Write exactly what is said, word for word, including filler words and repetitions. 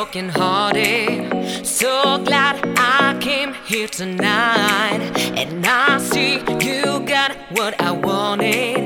broken hearted. So glad I came here tonight, and I see you got what I wanted.